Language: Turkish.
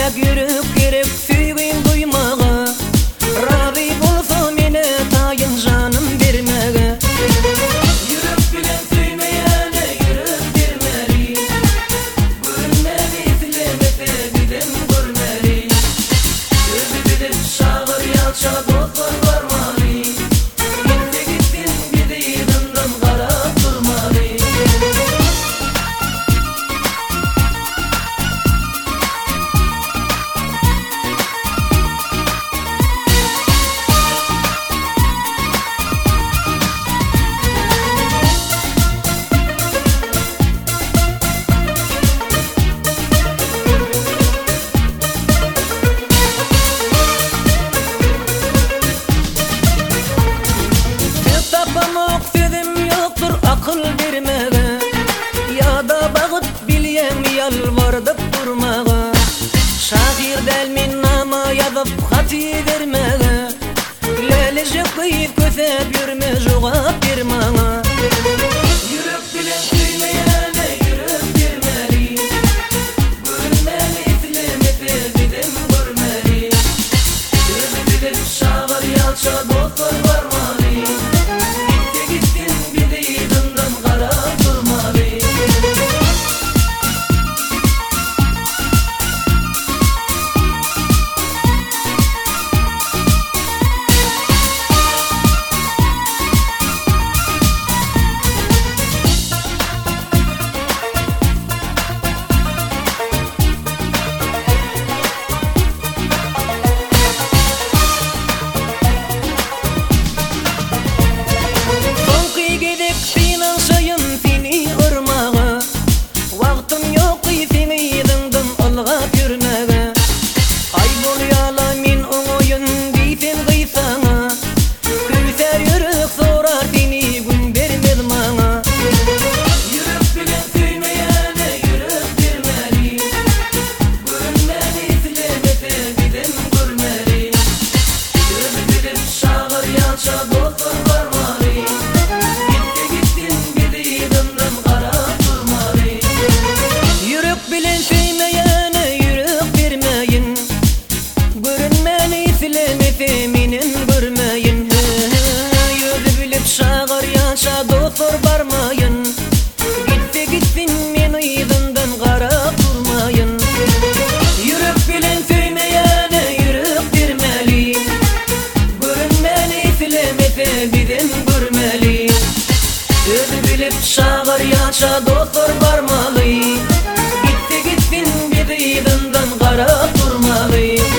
Köpek yürüp gerek süygün duymağa, razı bolsa mene tayın canım vermege. Yürek bilen süymeyene yürek vermeli, görünmeli silemete bilen görmeli. Gözü bilip şağır yalça dostlar varmalı, gitti gittin gidi dındım karap durmalı. Tapamak sözüm yoktur akıl vermege, ya da bağıt bilyen yalvardıp durmağa. Şair delmin nama yazıp hati vermege, lelece kıyıp kösep yürme cevap vermana. Yürek bilen süymeyene yürek vermeli, görünmeli silemete bilen görmeli. Gözü bilip şağır yalça dostlar varmalı, gitti gittin gidi dındım karap durmalı. Sonki gidip sinan sayın seni ırmağa, vaktim yok seni dındım olga pürmege. Ay bolyala min oğoyun deysen gıysana, küser yürek sorar seni gün vermez mana. Yürek bilen süymeyene yürek vermeli, görünmeli silemete bilen görmeli. Gözü bilip şağır yalça dostlar varmalı, gitti gittin gidi dındım karap durmalı. Yürek bilen sevmeyene yürek vermeyin, görünmeli silemete minin görmeyin. Yüzü bilip şağır yaşa dostlar barmayın, gitti gitsin men uydundan qarap durmayın. Yürek bilen sevmeyene yürek vermeli, görünmeli silemete bilen görmeli. Yüzü bilip şağır yaşa dostlar barmalı, gitti gitsin gidi dından qarap durmalı.